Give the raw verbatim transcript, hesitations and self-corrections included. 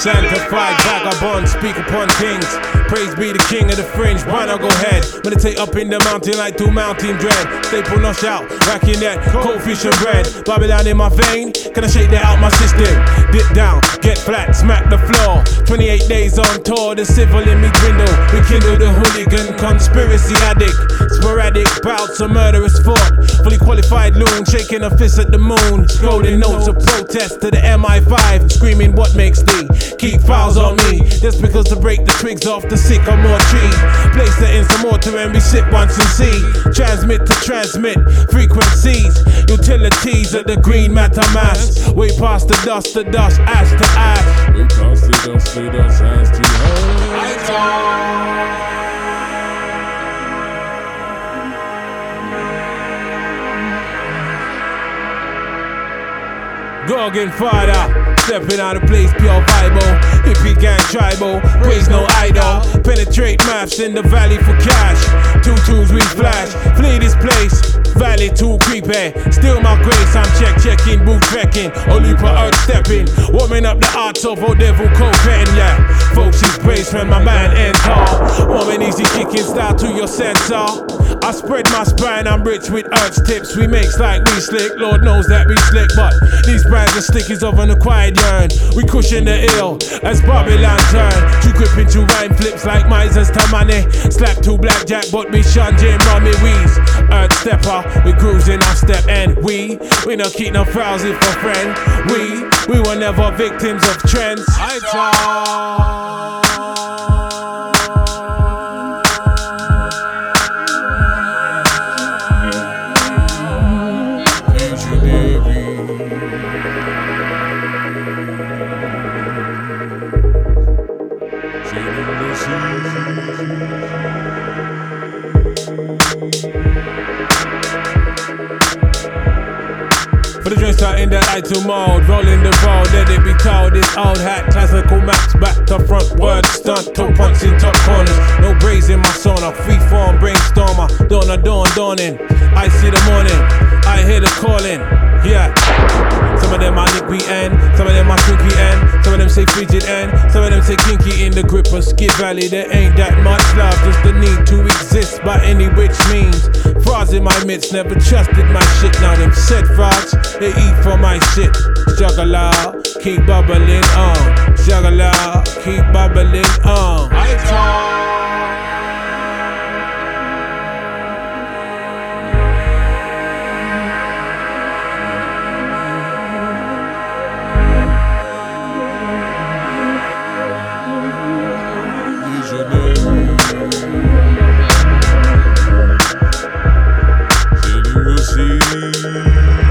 Sanctified vagabond, speak upon things. Praise be the king of the fringe, why not go ahead? Meditate up in the mountain like two mountain dread. Staple nosh out, racking that cold fish and bread. Babylon in my vein, can I shake that out my system? Dip down, get flat, smack the floor. twenty-eight days on tour, the civil in me dwindle. We kindle the hooligan, conspiracy addict. Sporadic bouts of murderous fought. Fully qualified loon, shaking a fist at the moon. Scrolling notes of protest to the M I five, screaming what makes thee keep files on me. Just because to break the twigs off the sycamore tree. Place that in some water and we sip once and see. Transmit to transmit frequencies. Utilities of the green matter mass. Way past the dust to dust, ash to ash. Way past the dust to dust, ash to ash. Gorgon father, stepping out of place, pure Bible. Hippie gang tribal, praise no idol. Penetrate maps in the valley for cash. Two twos we flash, flee this place. Valley too creepy, still my grace. I'm check checking, boot trekking, only for earth stepping. Warming up the arts of old devil cocaine, yeah. Folks is praise when my man enter. Warming easy kicking style to your sensor. I spread my spine, I'm rich with earth's tips. We makes like we slick, Lord knows that we slick. But these brands are stickies of an acquired yearn. We cushion the ill as Babylon turn. Too gripping to rhyme flips like misers to money. Slap two blackjack, but we shun Jim Rummy Weeze. Earth stepper, we grooves in our step, and we We not keep no frowsy for friend. We We were never victims of trends. I talk. For the joints out in the idle mode, rolling the road, let it be told. This old hat, classical maps, back to front, word stunt, toe punch in top corners. No braids in my sauna, free form brainstormer, dawn of dawn, dawning. I see the morning, I hear the calling, yeah. Some of them are liquid end, some of them are squeaky end, some of them say frigid end, some of them say kinky in the grip of Skid Valley. There ain't that much love, just the need to exist by any which means. Frauds in my midst, never trusted my shit. Now them said frauds, they eat for my shit. Juggler, keep bubbling on. Juggler, keep bubbling on. I talk. See